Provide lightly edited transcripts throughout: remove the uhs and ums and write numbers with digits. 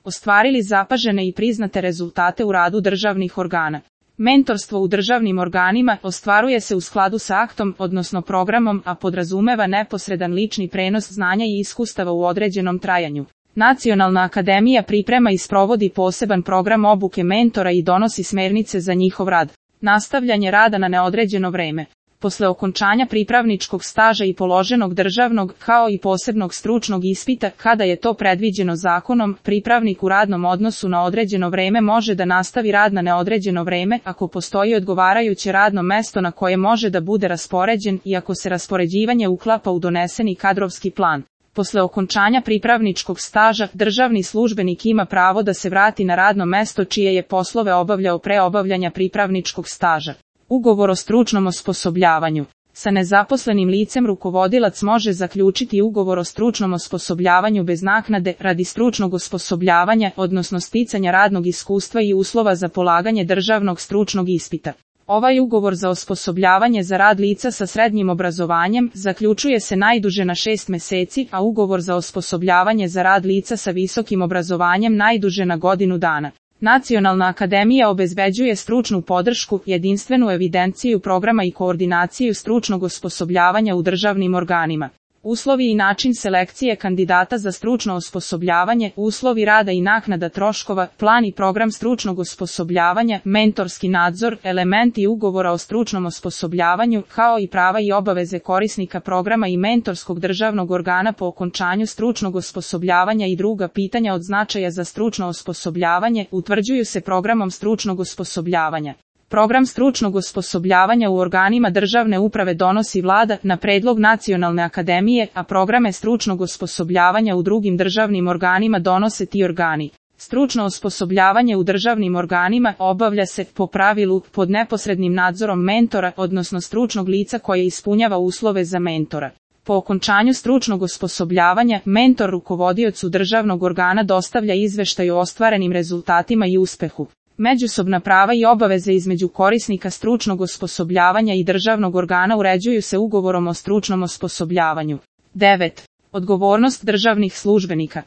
ostvarili zapažene i priznate rezultate u radu državnih organa. Mentorstvo u državnim organima ostvaruje se u skladu sa aktom, odnosno programom, a podrazumeva neposredan lični prenos znanja i iskustava u određenom trajanju. Nacionalna akademija priprema i sprovodi poseban program obuke mentora i donosi smernice za njihov rad. Nastavljanje rada na neodređeno vreme. Posle okončanja pripravničkog staža i položenog državnog, kao i posebnog stručnog ispita, kada je to predviđeno zakonom, pripravnik u radnom odnosu na određeno vreme može da nastavi rad na neodređeno vreme ako postoji odgovarajuće radno mesto na koje može da bude raspoređen i ako se raspoređivanje uklapa u doneseni kadrovski plan. Posle okončanja pripravničkog staža, državni službenik ima pravo da se vrati na radno mesto čije je poslove obavljao pre obavljanja pripravničkog staža. Ugovor o stručnom osposobljavanju. Sa nezaposlenim licem rukovodilac može zaključiti ugovor o stručnom osposobljavanju bez naknade radi stručnog osposobljavanja, odnosno sticanja radnog iskustva i uslova za polaganje državnog stručnog ispita. Ovaj ugovor za osposobljavanje za rad lica sa srednjim obrazovanjem zaključuje se najduže na 6 meseci, a ugovor za osposobljavanje za rad lica sa visokim obrazovanjem najduže na godinu dana. Nacionalna akademija obezbeđuje stručnu podršku, jedinstvenu evidenciju programa i koordinaciju stručnog osposobljavanja u državnim organima. Uslovi i način selekcije kandidata za stručno osposobljavanje, uslovi rada i naknada troškova, plan i program stručnog osposobljavanja, mentorski nadzor, elementi ugovora o stručnom osposobljavanju, kao i prava i obaveze korisnika programa i mentorskog državnog organa po okončanju stručnog osposobljavanja i druga pitanja od značaja za stručno osposobljavanje, utvrđuju se programom stručnog osposobljavanja. Program stručnog osposobljavanja u organima državne uprave donosi Vlada na predlog Nacionalne akademije, a programe stručnog osposobljavanja u drugim državnim organima donose ti organi. Stručno osposobljavanje u državnim organima obavlja se, po pravilu, pod neposrednim nadzorom mentora, odnosno stručnog lica koje ispunjava uslove za mentora. Po okončanju stručnog osposobljavanja, mentor rukovodiocu državnog organa dostavlja izveštaj o ostvarenim rezultatima i uspehu. Međusobna prava i obaveze između korisnika stručnog osposobljavanja i državnog organa uređuju se ugovorom o stručnom osposobljavanju. 9. Odgovornost državnih službenika.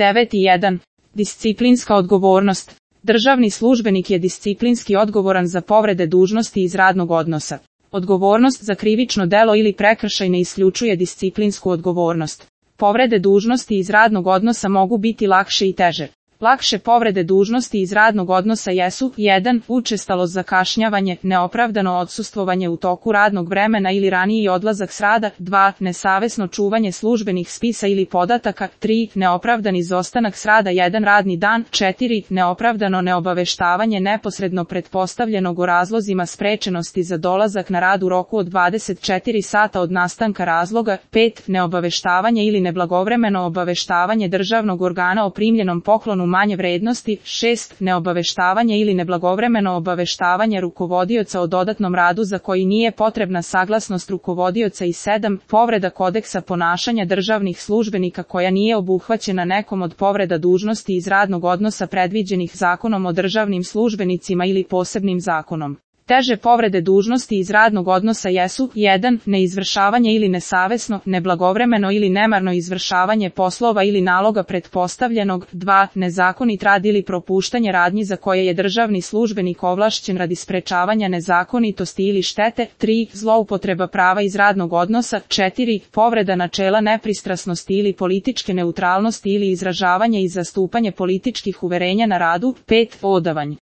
9.1. Disciplinska odgovornost. Državni službenik je disciplinski odgovoran za povrede dužnosti iz radnog odnosa. Odgovornost za krivično delo ili prekršaj ne isključuje disciplinsku odgovornost. Povrede dužnosti iz radnog odnosa mogu biti lakše i teže. Lakše povrede dužnosti iz radnog odnosa jesu: 1. Učestalost zakašnjavanje, neopravdano odsustvovanje u toku radnog vremena ili raniji odlazak s rada. 2. Nesavesno čuvanje službenih spisa ili podataka. 3. Neopravdan izostanak s rada 1 radni dan. 4. Neopravdano neobaveštavanje neposredno pretpostavljenog o razlozima sprečenosti za dolazak na rad u roku od 24 sata od nastanka razloga. 5. Neobaveštavanje ili neblagovremeno obaveštavanje državnog organa o primljenom poklonu manje vrednosti. 6. Neobaveštavanje ili neblagovremeno obaveštavanje rukovodioca o dodatnom radu za koji nije potrebna saglasnost rukovodioca. I 7. Povreda kodeksa ponašanja državnih službenika koja nije obuhvaćena nekom od povreda dužnosti iz radnog odnosa predviđenih Zakonom o državnim službenicima ili posebnim zakonom. Teže povrede dužnosti iz radnog odnosa jesu: 1. Neizvršavanje ili nesavesno, neblagovremeno ili nemarno izvršavanje poslova ili naloga pretpostavljenog. 2. Nezakonit rad ili propuštanje radnji za koje je državni službenik ovlašćen radi sprečavanja nezakonitosti ili štete. 3. Zloupotreba prava iz radnog odnosa. 4. Povreda načela nepristrasnosti ili političke neutralnosti ili izražavanje i zastupanje političkih uverenja na radu. 5. Odavanje.